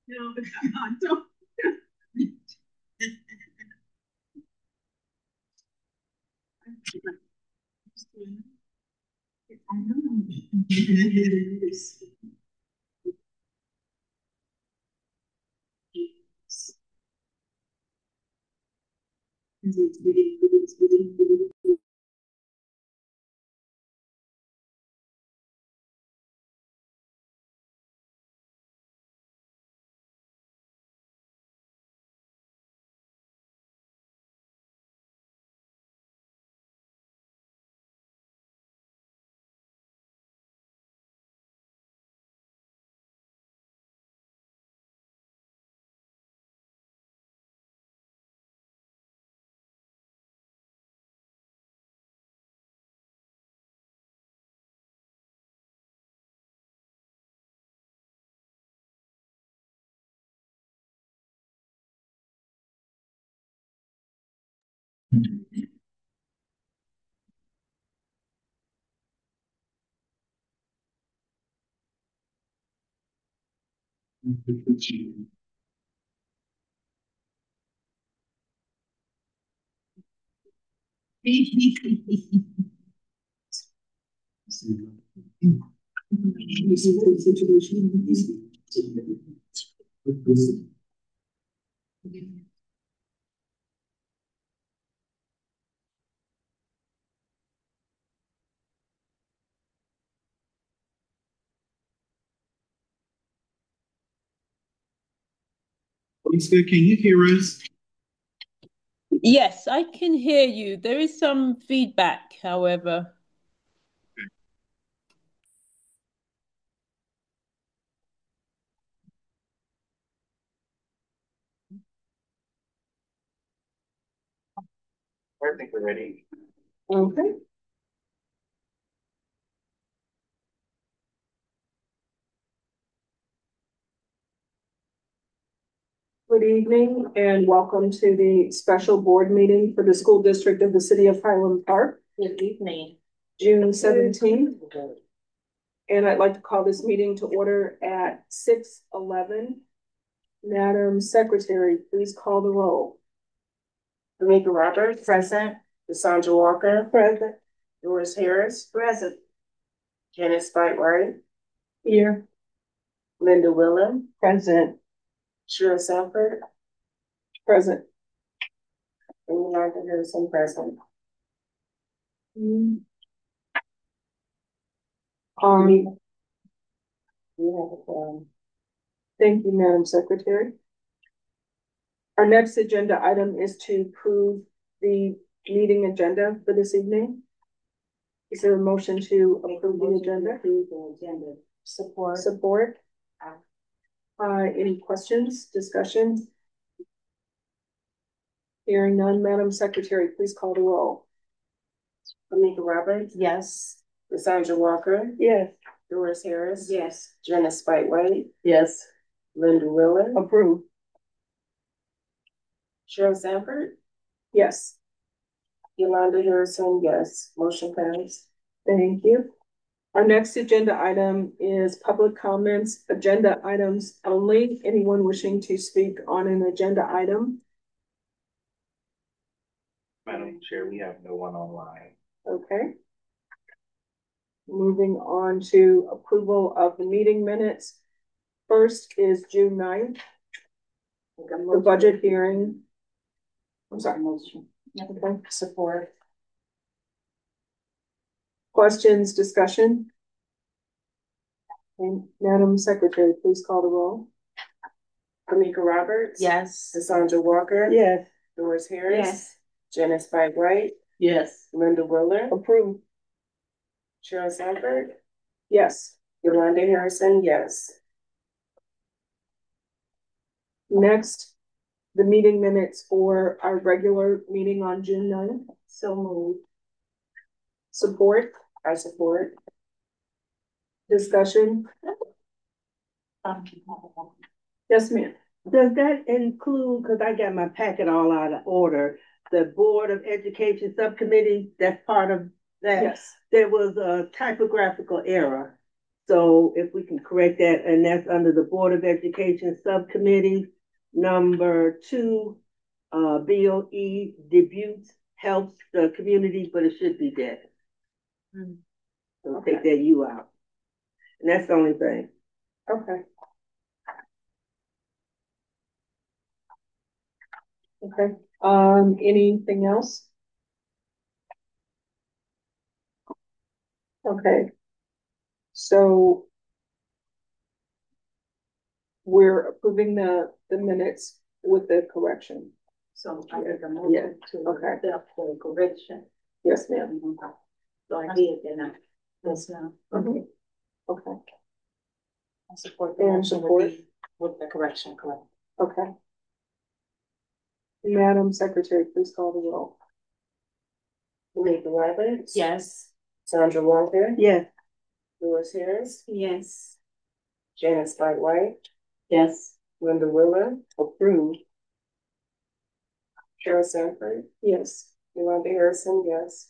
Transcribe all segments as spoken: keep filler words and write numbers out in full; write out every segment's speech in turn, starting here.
No, I don't. I know. Lisa, can you hear us? Yes, I can hear you. There is some feedback, however. I think we're ready. Okay. Good evening and welcome to the special board meeting for the school district of the city of Highland Park. Good evening. June seventeenth. And I'd like to call this meeting to order at six eleven. Madam Secretary, please call the roll. Tamika Roberts. Present. Cassandra Walker. Present. Doris Harris. Present. Janice Spite-Wright. Here. Linda Willem. Present. Shira Sanford. Present. And Yolanda Harrison present. Mm. Um, We have a forum. Thank you, Madam Secretary. Our next agenda item is to approve the meeting agenda for this evening. Is there a motion to approve the agenda? Approve the agenda. Support. Support. Uh, any questions, discussion? Hearing none, Madam Secretary, please call the roll. Tamika Roberts. Yes. Cassandra Walker. Yes. Doris Harris. Yes. Janice Spite-Wright. Yes. Linda Willem. Approve. Shira Sanford. Yes. Yolanda Harrison, yes. Motion passed. Thank you. Our next agenda item is public comments, agenda items only. Anyone wishing to speak on an agenda item? Madam Chair, we have no one online. Okay. Moving on to approval of the meeting minutes. First is June ninth. The budget hearing. I'm sorry. Motion. Okay. Support. Questions, discussion? And Madam Secretary, please call the roll. Tamika Roberts. Yes. Cassandra Walker. Yes. Doris Harris. Yes. Janice Spite-Wright. Yes. Linda Willem. Approve. Shira Sanford. Yes. Yolanda Harrison, yes. Next, the meeting minutes for our regular meeting on June ninth. So moved. Support. I support. Discussion. Yes, ma'am. Does that include, because I got my packet all out of order, the Board of Education Subcommittee, that's part of that? Yes. There was a typographical error So if we can correct that, and that's under the Board of Education Subcommittee. Number two, uh, B O E debut helps the community, but it should be dead. Hmm. So Okay. take that U out. And that's the only thing. Okay. Okay, um, anything else? Okay. So we're approving the, the minutes with the correction. So I make a Yeah, motion to okay. accept the correction. Yes, ma'am. So I did, then I, yes, ma'am. Mhm. Okay, I support the And motion support. with the, with the correction, correct? okay. Madam Secretary, please call the roll. Tamika Roberts. Yes. Sandra Walker. Yes. Louis Harris. Yes. Janice Spike White. Yes. Linda Willer. Approved. Cheryl Sanford. Yes. Yolanda Harrison, yes.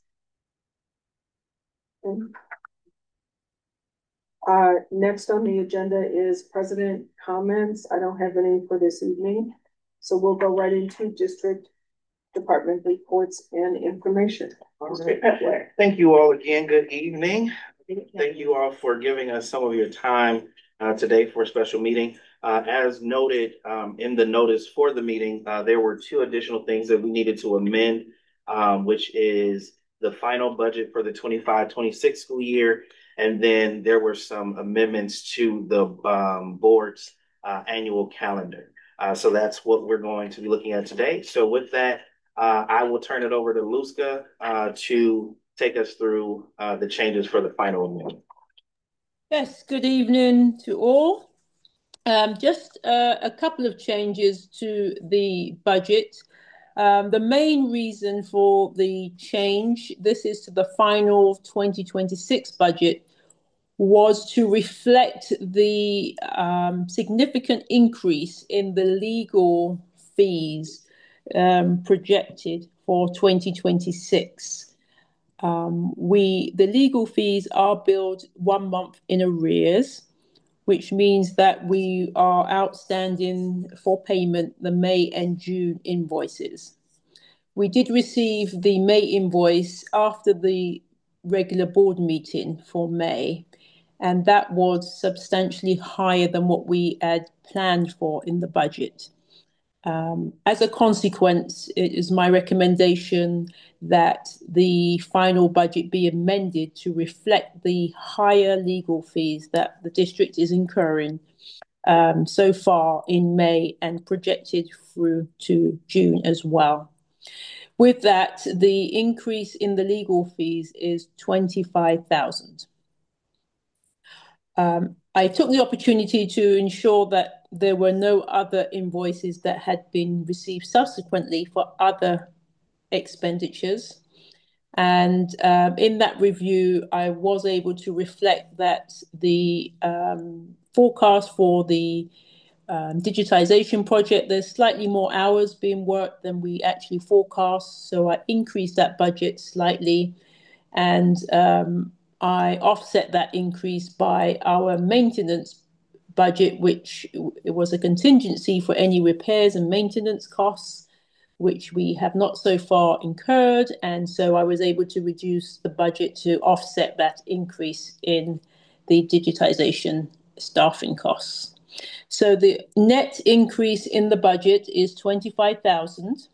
Uh, next on the agenda is president comments. I don't have any for this evening. So we'll go right into district department reports and information. Okay. Thank you all again. Good evening. Thank you all for giving us some of your time uh, today for a special meeting. Uh, as noted um, in the notice for the meeting, uh, there were two additional things that we needed to amend, um, which is the final budget for the twenty-five twenty-six school year. And then there were some amendments to the um, board's uh, annual calendar. Uh, so that's what we're going to be looking at today. So with that, uh, I will turn it over to Luska uh, to take us through uh, the changes for the final amendment. Yes, good evening to all. Um, just uh, a couple of changes to the budget. Um, the main reason for the change, this is to the final twenty twenty-six budget, was to reflect the um, significant increase in the legal fees um, projected for twenty twenty-six. Um, we the legal fees are billed one month in arrears, which means that we are outstanding for payment the May and June invoices. We did receive the May invoice after the regular board meeting for May, and that was substantially higher than what we had planned for in the budget. Um, as a consequence, it is my recommendation that the final budget be amended to reflect the higher legal fees that the district is incurring um, so far in May and projected through to June as well. With that, the increase in the legal fees is twenty-five thousand dollars. Um, I took the opportunity to ensure that there were no other invoices that had been received subsequently for other expenditures. And um, in that review, I was able to reflect that the um, forecast for the um, digitization project, there's slightly more hours being worked than we actually forecast. So I increased that budget slightly. And um, I offset that increase by our maintenance budget, which it was a contingency for any repairs and maintenance costs, which we have not so far incurred. And so I was able to reduce the budget to offset that increase in the digitization staffing costs. So the net increase in the budget is twenty-five thousand.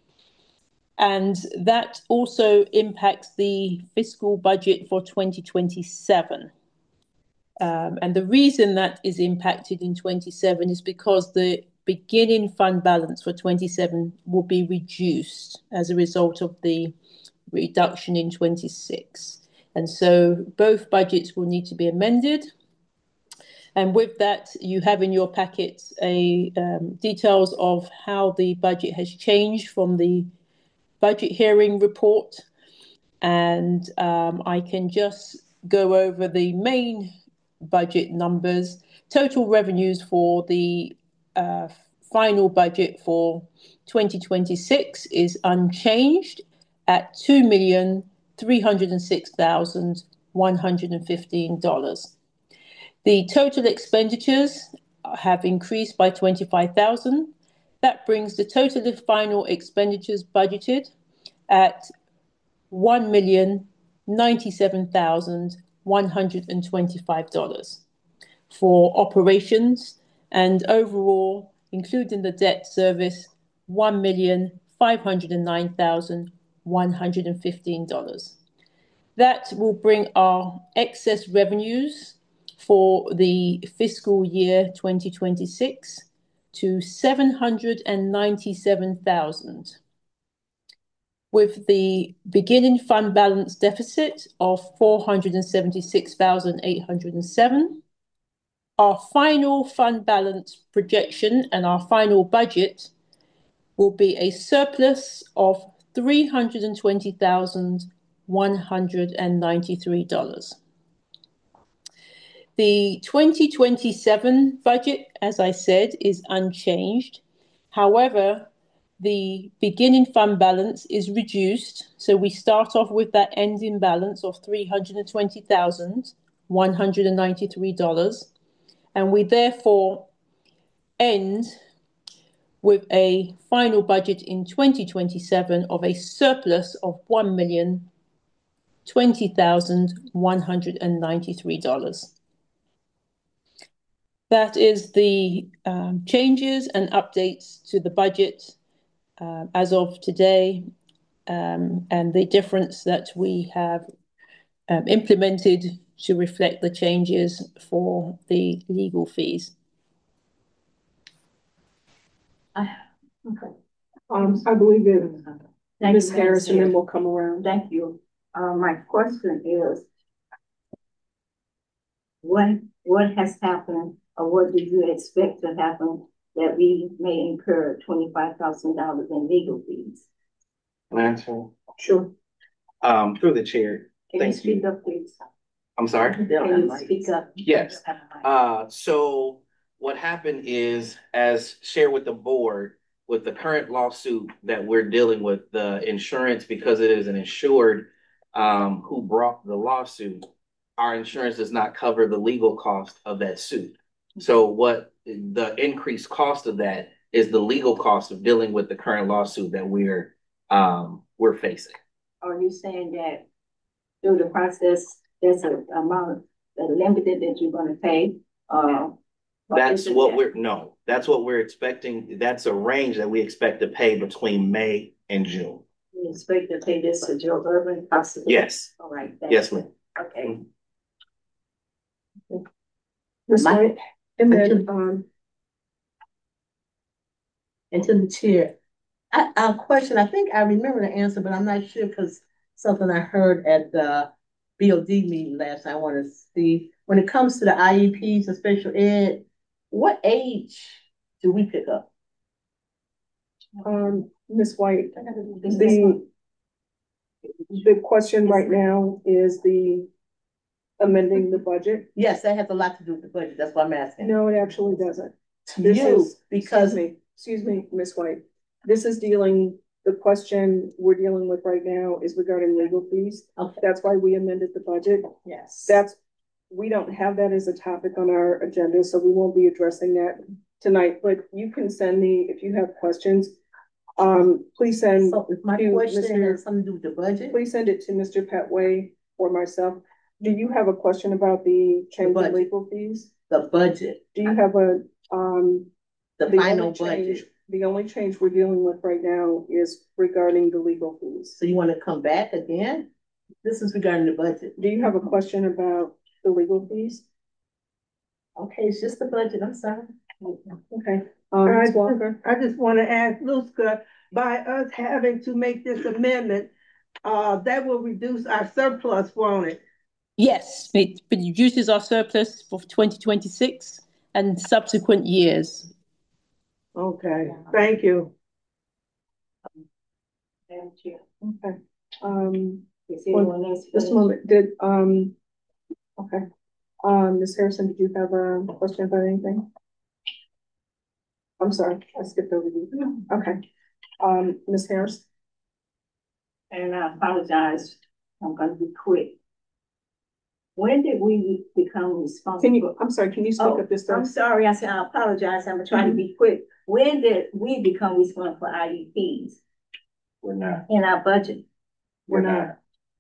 And that also impacts the fiscal budget for twenty twenty-seven. Um, and the reason that is impacted in twenty-seven is because the beginning fund balance for twenty-seven will be reduced as a result of the reduction in twenty-six. And so both budgets will need to be amended. And with that, you have in your packets a um, details of how the budget has changed from the budget hearing report. And um, I can just go over the main budget numbers. Total revenues for the uh, final budget for twenty twenty-six is unchanged at two million three hundred six thousand one hundred fifteen dollars. The total expenditures have increased by twenty-five thousand. That brings the total final expenditures budgeted at one million ninety-seven thousand one hundred twenty-five dollars for operations, and overall, including the debt service, one million five hundred nine thousand one hundred fifteen dollars. That will bring our excess revenues for the fiscal year twenty twenty-six to seven hundred ninety-seven thousand, with the beginning fund balance deficit of four hundred seventy-six thousand eight hundred seven. Our final fund balance projection and our final budget will be a surplus of three hundred twenty thousand one hundred ninety-three dollars. The twenty twenty-seven budget, as I said, is unchanged. However, the beginning fund balance is reduced. So we start off with that ending balance of three hundred twenty thousand one hundred ninety-three dollars. And we therefore end with a final budget in twenty twenty-seven of a surplus of one million twenty thousand one hundred ninety-three dollars. That is the um, changes and updates to the budget uh, as of today, um, and the difference that we have um, implemented to reflect the changes for the legal fees. I, okay. Um, I believe it, Thank Miz you, Harris, and Chair. then we'll come around. Thank you. Uh, my question is, what, what has happened, or what do you expect to happen that we may incur twenty-five thousand dollars in legal fees? Can I answer? Sure. Um, through the chair. Can you Thank speak you. up, please? I'm sorry? Can you speak up? Yes. Uh, so what happened is, as shared with the board, with the current lawsuit that we're dealing with, the insurance, because it is an insured um, who brought the lawsuit, our insurance does not cover the legal cost of that suit. So what the increased cost of that is the legal cost of dealing with the current lawsuit that we're um, we're facing. Are you saying that through the process, there's an amount that limited that you're gonna pay? Uh, or That's is it what that- we're, no, that's what we're expecting. That's a range that we expect to pay between May and June. You expect to pay this to Joe Urban possibly? Yes. All right. thank Yes, you. ma'am. Okay. Miz My- White, and then, um, And to the chair, I, a question, I think I remember the answer, but I'm not sure because something I heard at the B O D meeting last night, I want to see. When it comes to the I E Ps and special ed, what age do we pick up? um, Miz White, the, the question right now is the amending the budget. Yes, that has a lot to do with the budget. That's why I'm asking. No, it actually doesn't. To This you, is, because excuse me, excuse me, Miz White. This is dealing, the question we're dealing with right now is regarding legal fees. Okay. That's why we amended the budget. yes, That's, we don't have that as a topic on our agenda, so we won't be addressing that tonight, but you can send me, if you have questions, um, please send, so if my to question Mister has something to do with the budget, please send it to Mister Petway or myself. Do you have a question about the change in budget. legal fees? the budget, Do you have a, um, the the final only change, budget. the only change we're dealing with right now is regarding the legal fees. So you want to come back again? This is regarding the budget. Do you have a question about the legal fees? Okay, it's just the budget. I'm sorry. Okay, um, I Miz just, Walker? I just want to ask Luska, by us having to make this amendment, uh, that will reduce our surplus, won't it? Yes, it reduces our surplus for twenty twenty-six and subsequent years. Okay, thank you. Madam Chair. Okay, um, Is anyone else? just a finished? moment, did, um, okay. Um, Miz Harrison, did you have a question about anything? I'm sorry, I skipped over you. Okay, um, Miz Harris? And I apologize. I'm gonna be quick. when did we become Can responsible? you, I'm sorry, can you speak Oh, up this I'm time? sorry, I said, I apologize, I'm trying to be quick. When did we become responsible for I E Ps We're not. in our budget? We're not.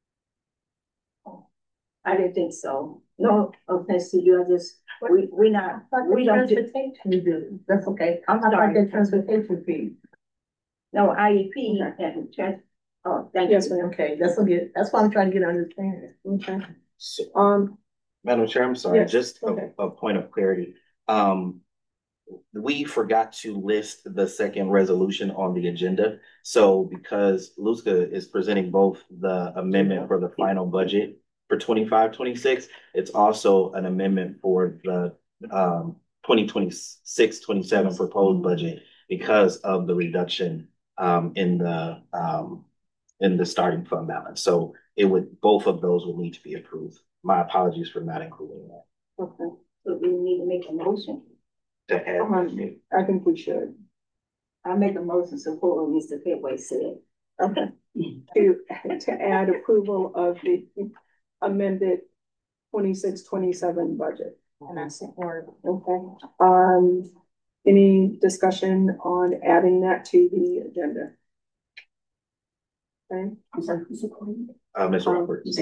I didn't think so. No offense to you, I just, we, we not, we don't, do- Transportation, we do, that's okay. I'm How about sorry. the transportation fee? no, I E P and trans, oh, thank you. Yes, ma'am. Okay, that's okay, that's why I'm trying to get understanding. Okay. So, Um, Madam Chair, I'm sorry, Yes, just okay. a, a point of clarity. Um, we forgot to list the second resolution on the agenda. So because Luzca is presenting both the amendment for the final budget for twenty-five, twenty-six, it's also an amendment for the um twenty twenty-six, twenty-seven proposed budget because of the reduction um in the um in the starting fund balance. So it would, both of those would need to be approved. My apologies for not including that. okay. So we need to make a motion. To add. Um, I think we should. I make a motion support what Mister Pitway said. Okay. To, to add approval of the amended twenty-six, twenty-seven budget. And I support. Okay. Um, any discussion on adding that to the agenda? Okay. Uh, Miz Roberts.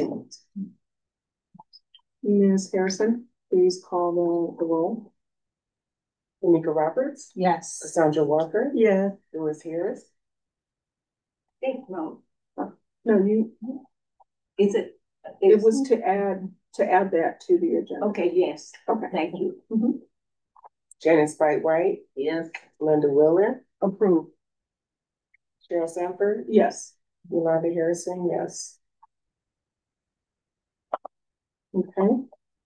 Miz Harrison, please call the, the roll. Tamika Roberts, Yes. Cassandra Walker, Yeah. Doris Harris, Think no, No, you, is it? it was to add, to add that to the agenda. Okay, yes, Okay. thank you. Mhm. Janice Spite White, Yes. Linda Willer, Approved. Cheryl Sanford, Yes. Yolanda Harrison, yes. Okay.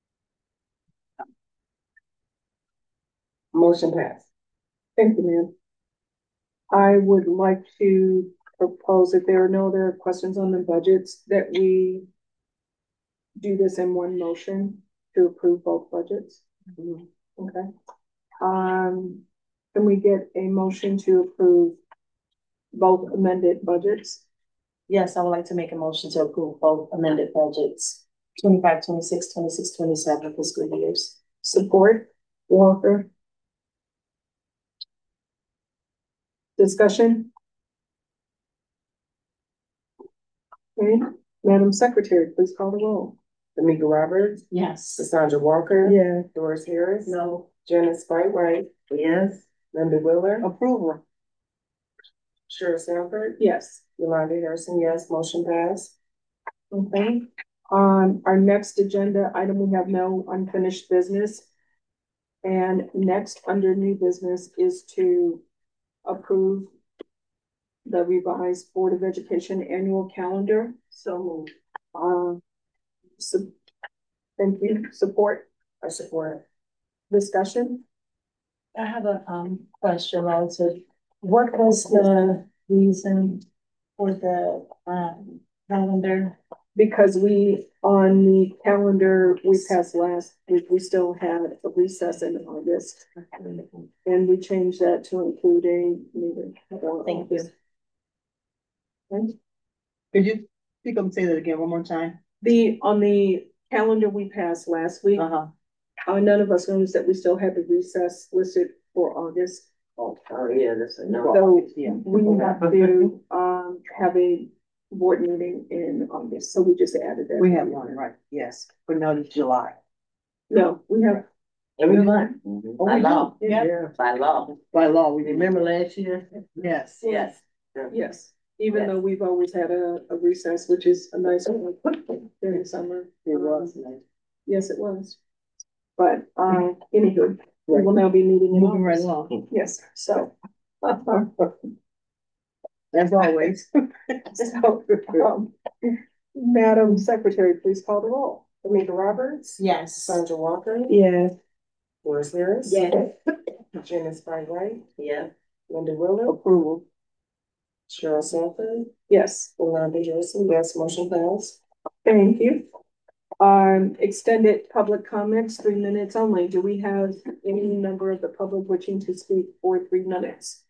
Motion passed. Thank you, ma'am. I would like to propose, if there are no other questions on the budgets, that we do this in one motion to approve both budgets. Okay. Um, can we get a motion to approve both amended budgets? Yes, I would like to make a motion to approve both amended budgets, twenty-five, twenty-six, twenty-six, twenty-seven fiscal years. Support, Walker? Discussion? Okay, Madam Secretary, please call the roll. Tamika Roberts, Yes. Cassandra Walker, Yeah. Doris Harris, No, Janice Spite White, Yes. Linda Willer, Approval. Cheryl Sanford, Yes. Yolanda Harrison, yes. Motion passed. Okay, on our next agenda item, we have no unfinished business. And next, under new business, is to approve the revised Board of Education annual calendar. so moved. Um, so, thank you. Support, I support. discussion? I have a um question also. What was the reason for the um calendar? Because we, on the calendar we passed last week, we still had a recess in August. And we changed that to include a meeting. Thank you. Okay. Could you speak up and say that again one more time? The, on the calendar we passed last week, Uh-huh. uh, none of us noticed that we still had the recess listed for August. Oh, yeah, that's a no. So Yeah. we have to, um, have a board meeting in August, so we just added that. We have one, right, yes, but not in July. No, we have. Every month. Mhm. By law. Yeah. By law. By law, we remember last year? Yes. Yes. Yes, even though we've always had a, a recess, which is a nice one during the summer. It was Um, nice. Yes, it was. But, uh, anywho, we will now be meeting in Moving right August. along, Yes, so. as always. So, um, Madam Secretary, please call the roll. Tamika Roberts, Yes. Cassandra Walker, Yeah. Doris Harris, Yes, Janice Spite White, Yeah. Linda Willer, Approval. Cheryl Sanford, Yes, Yolanda Harrison, yes. Motion passed. thank you. Um, extended public comments, three minutes only. Do we have any member of the public wishing to speak for three minutes?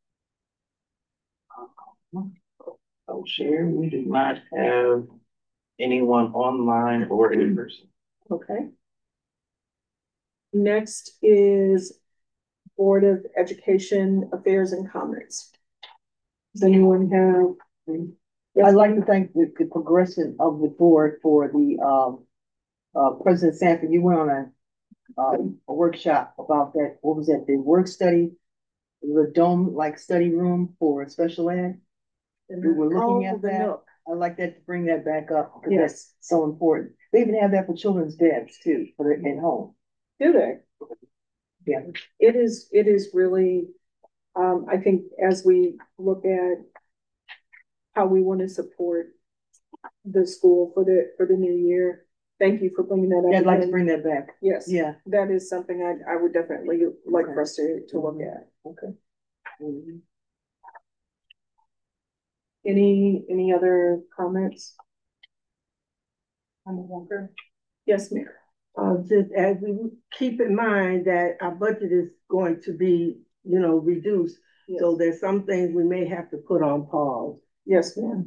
Oh, Sharon, we do not have anyone online or in person? Okay. Next is Board of Education Affairs and Comments. Does anyone have? I'd like to thank the, the progression of the board for the, um, uh, President Sanford, you went on a, um, a workshop about that, what was that, the work study? The dome-like study room for special ed. We were looking Oh, at the that. Nook. I'd like that to bring that back up, because Yes. that's so important. They even have that for children's beds too, for the, at home. Do they? Yeah. It is, it is really, um, I think as we look at how we want to support the school for the, for the new year, thank you for bringing that up. Yeah, I'd like to again. bring that back. Yes. Yeah. That is something I, I would definitely like for us to, to look at. Okay. Mhm. Any, any other comments? I'm Walker. Yes, ma'am. Uh, just as we keep in mind that our budget is going to be, you know, reduced. Yes. So there's some things we may have to put on pause. Yes, ma'am.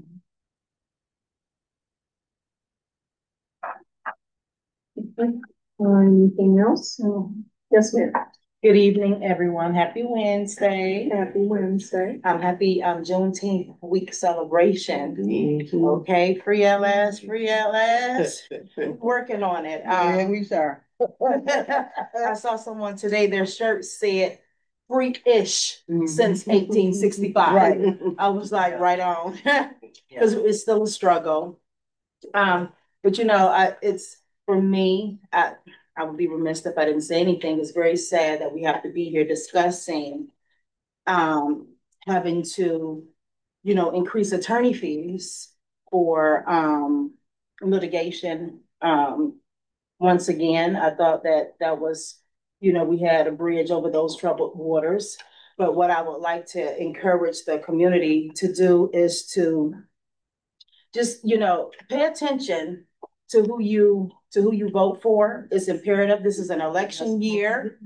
Anything else? Yes, ma'am. Good evening, everyone. Happy Wednesday. Happy Wednesday. I'm happy um Juneteenth week celebration. Okay, free L S, free L S. Working on it. Yeah, Um, we are. I saw someone today, their shirt said freak-ish since eighteen sixty-five. Right. I was like, right on, because it's still a struggle. Um, but you know, I, it's, for me, I, I would be remiss if I didn't say anything. It's very sad that we have to be here discussing, um, having to, you know, increase attorney fees for, um, litigation. Um, once again, I thought that that was, you know, we had a bridge over those troubled waters. But what I would like to encourage the community to do is to just, you know, pay attention to who you, to who you vote for. It's imperative. This is an election year.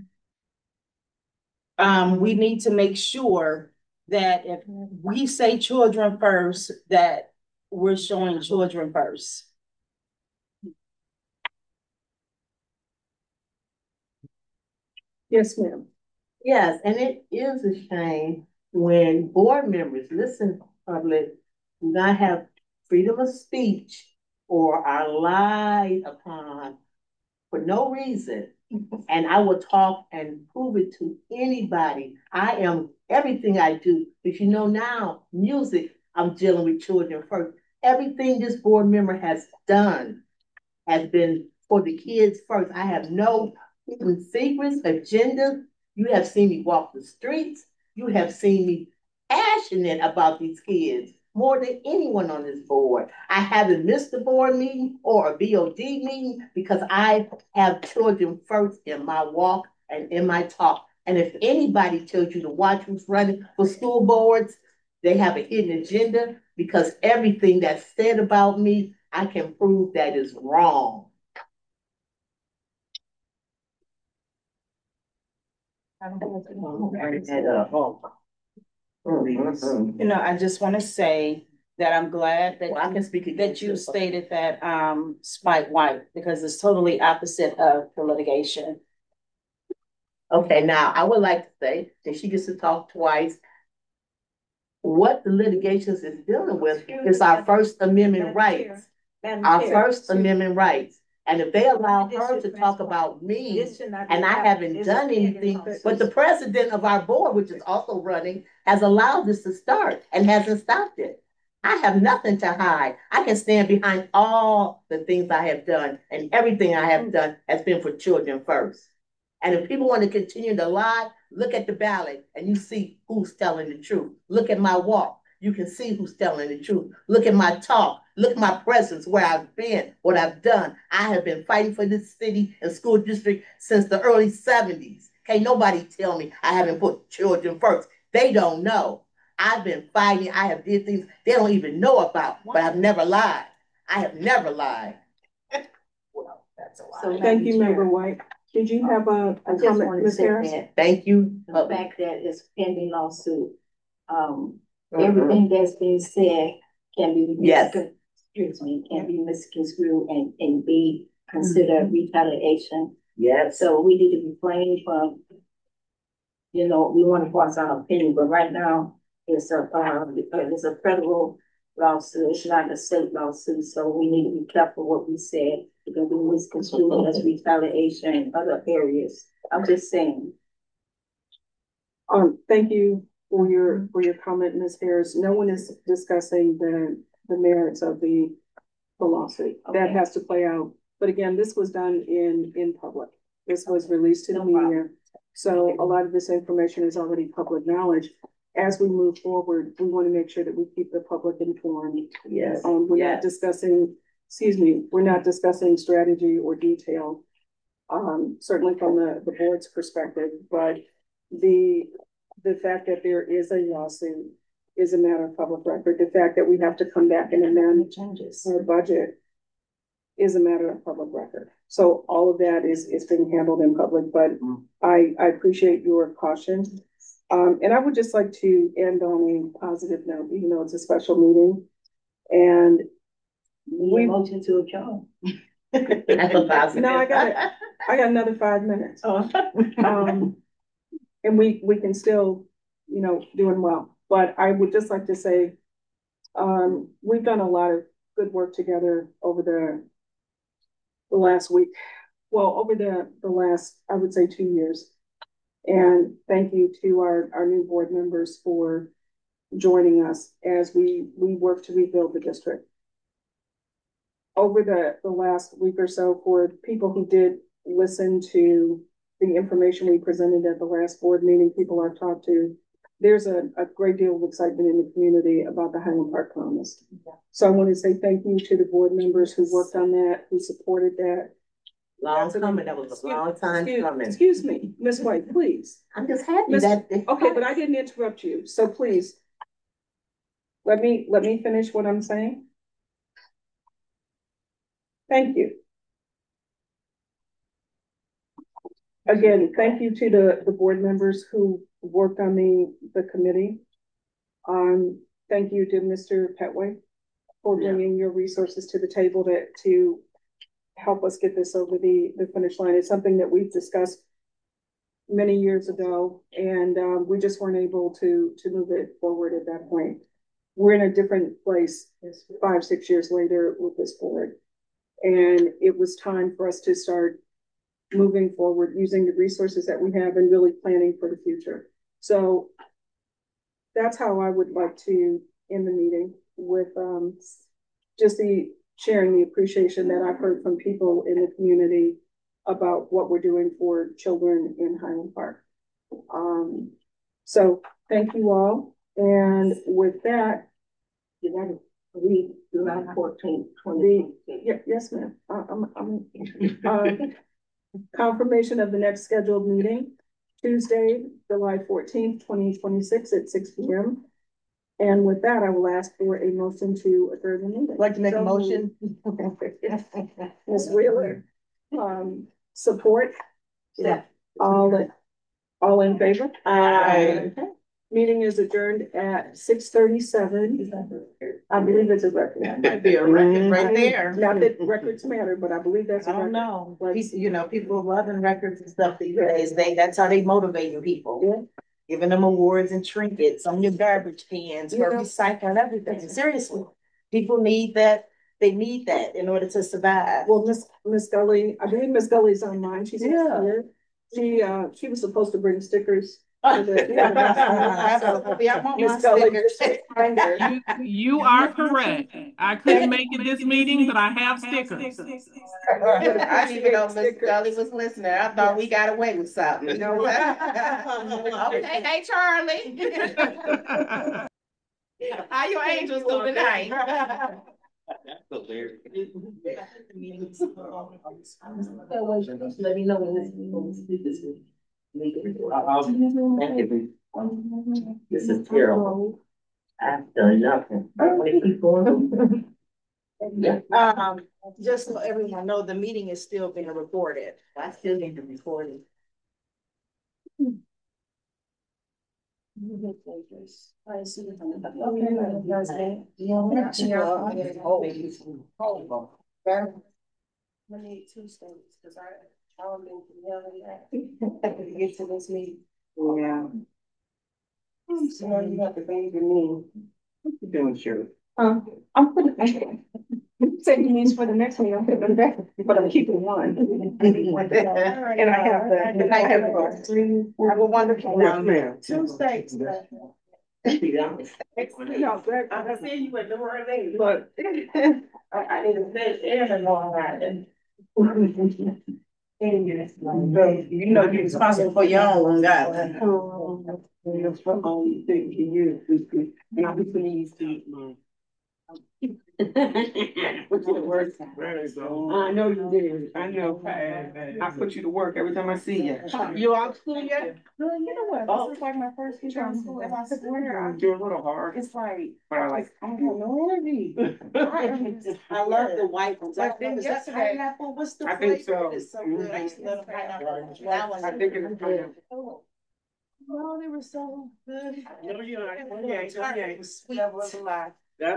Um, we need to make sure that if we say children first, that we're showing children first. Yes, ma'am. Yes, and it is a shame when board members, listen, public, do not have freedom of speech or are lied upon for no reason. And I will talk and prove it to anybody. I am everything I do. But you know now, music, I'm dealing with children first. Everything this board member has done has been for the kids first. I have no hidden secrets, agendas. You have seen me walk the streets. You have seen me passionate about these kids more than anyone on this board. I haven't missed a board meeting or a B O D meeting because I have children first in my walk and in my talk. And if anybody tells you to watch who's running for school boards, they have a hidden agenda, because everything that's said about me, I can prove that is wrong. You know, I just want to say that I'm glad that Well, I can speak that you stated that um Spike White, because it's totally opposite of the litigation. Okay, now I would like to say that she gets to talk twice. What the litigations is dealing with is our First Amendment rights. Our First Amendment rights. And if they allow her to talk about me, and I haven't done anything, but the president of our board, which is also running, has allowed this to start and hasn't stopped it. I have nothing to hide. I can stand behind all the things I have done, and everything I have done has been for children first. And if people want to continue to lie, look at the ballot and you see who's telling the truth. Look at my walk. You can see who's telling the truth. Look at my talk. Look at my presence, where I've been, what I've done. I have been fighting for this city and school district since the early seventies. Can't nobody tell me I haven't put children first. They don't know. I've been fighting. I have did things they don't even know about, but I've never lied. I have never lied. Well, that's a lie. So Thank you, Madam Chair, Member White. Did you have a, I a just comment, wanted to Miz say Harris? that Thank you. the fact that it's pending lawsuit, um, Mhm. everything that's being said can be Yes. misconstrued excuse me, can be misconstrued and, and be considered retaliation. Yes. So we need to refrain from, you know, we want to voice our opinion, but right now it's a, um, it's a federal lawsuit. It's not a state lawsuit, so we need to be careful what we say. It can be misconstrued as retaliation in other areas. I'm just saying. Um, thank you for your, for your comment, Miz Harris. No one is discussing the, the merits of the, the lawsuit. That Okay. has to play out. But again, this was done in, in public. This was released to the No media. problem. So a lot of this information is already public knowledge. As we move forward, we want to make sure that we keep the public informed. Yes. Um, we're not Yes. discussing, excuse me, we're not discussing strategy or detail. Um, certainly from the, the board's perspective, but the, the fact that there is a lawsuit is a matter of public record. The fact that we have to come back and amend Changes. our budget is a matter of public record. So all of that is, is being handled in public, but I, I appreciate your caution. Um, and I would just like to end on a positive note, even though it's a special meeting. And We motion to adjourn. That's a positive. no, I got it. I got another five minutes. Um, and we, we can still, you know, doing well. But I would just like to say, um, we've done a lot of good work together over the, the last week. Well, over the, the last, I would say two years. And thank you to our, our new board members for joining us as we, we work to rebuild the district. Over the, the last week or so, for people who did listen to the information we presented at the last board meeting, people I've talked to, there's a, a great deal of excitement in the community about the Highland Park Promise. Yeah. So I want to say thank you to the board members who worked on that, who supported that. Long coming, that was a long time excuse, coming. Excuse me, Miz White, please. I'm just happy Miss that. Okay, but I didn't interrupt you, so please. Let me, let me finish what I'm saying. Thank you. Again, thank you to the, the board members who worked on the, the committee. Um, thank you to Mister Petway for bringing your resources to the table to, to help us get this over the, the finish line. It's something that we've discussed many years ago, and um, we just weren't able to, to move it forward at that point. We're in a different place five, six years later with this board. And it was time for us to start moving forward, using the resources that we have and really planning for the future. So that's how I would like to end the meeting, with um, just the sharing the appreciation that I've heard from people in the community about what we're doing for children in Highland Park. Um, so thank you all. And with that, You gotta read July fourteenth, twenty twenty-six. yeah, yes, ma'am. Uh, I'm, I'm, uh, confirmation of the next scheduled meeting, Tuesday, July fourteenth, twenty twenty-six at six P M And with that, I will ask for a motion to adjourn the meeting. I'd like to make So a motion. Miz Wheeler, um, support? Yeah. All, all in favor? Aye. Okay. Meeting is adjourned at six thirty-seven. I believe it's a record. Might be a record right there. Not that records matter, but I believe that's a I don't record. know. Like- People- you know, people loving records and stuff these days. They, that's how they motivating people. Yeah. Giving them awards and trinkets on your garbage cans for You know- recycling everything. Seriously. People need that. They need that in order to survive. Well, Miss Miss Gully, I believe Miss Gully's online. She's Yeah. here. She uh she was supposed to bring stickers. I to the- want my Miss Gully, stickers. just remind her. You, you are correct. I couldn't make it this meeting, but I have stickers. I didn't even know Miss Gully was listening. I thought we got away with something. No. Okay, hey, Charlie. How your angels doing tonight? Let me know when this, when we speak this week. This is terrible. I've done nothing. I want to keep going. Um, just so everyone know, the meeting is still being recorded. I still need to record it. I see. Okay, that's it. Yeah. Always. I need two states, cause I, I don't think we have to get to this meeting. Yeah. So you have to bang your knee. What you doing, Shirley? Um, I'm putting, taking these for the next meeting, I'm putting them back, but I'm keeping one. And I have the, I have the three. Have a wonderful Yes, night. ma'am. Two states. No, but I can see you at the word name. look. I, I need to say everything on that. You know you're responsible for your own guidelines. Um, Um, thank you. And I'll be pleased to. What's the word? I know you did. I know. I put you to work every time I see you. You out of school yet? Well, you know what, Oh. this is like my first year in school, and I swear, I'm doing a little hard, it's like, but I like. I have no energy. I love the white ones. I Like think then is that yesterday- pineapple? What's the I think flavor? so. It's so good. I used to love the pineapple. When I was I think it's good. No, they were so good. No, you're not. Yeah, Yeah, yeah. it was sweet. That was a lot.